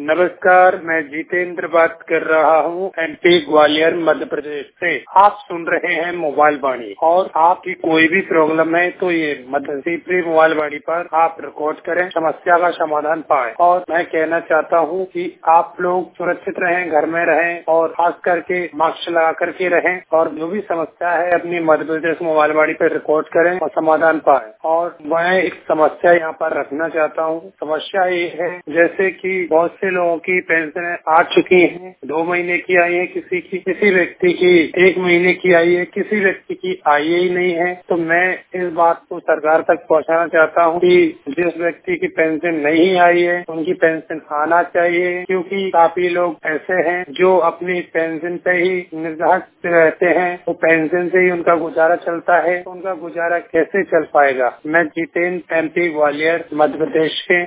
नमस्कार, मैं जितेंद्र बात कर रहा हूँ एमपी ग्वालियर मध्य प्रदेश से। आप सुन रहे हैं मोबाइल वाणी और आपकी कोई भी प्रॉब्लम है तो ये मध्य मोबाइल वाणी पर आप रिकॉर्ड करें, समस्या का समाधान पाएं। और मैं कहना चाहता हूँ कि आप लोग सुरक्षित रहें, घर में रहें और खास करके मास्क लगा करके रहें और जो भी समस्या है अपनी मध्य प्रदेश मोबाइल वाणी पर रिकॉर्ड करें और समाधान पाएं। और मैं एक समस्या यहाँ पर रखना चाहता हूँ। समस्या ये है जैसे कि बहुत से लोगों की पेंशन आ चुकी है, 2 महीने की आई है, किसी व्यक्ति की 1 महीने की आई है, किसी व्यक्ति की आई ही नहीं है। तो मैं इस बात को सरकार तक पहुंचाना चाहता हूं कि जिस व्यक्ति की पेंशन नहीं आई है उनकी पेंशन आना चाहिए, क्योंकि काफी लोग ऐसे हैं जो अपनी पेंशन पे ही निर्धारित रहते हैं, तो पेंशन से ही उनका गुजारा चलता है। तो उनका गुजारा कैसे चल पाएगा। मैं जितेंद्र, एमपी ग्वालियर मध्य प्रदेश के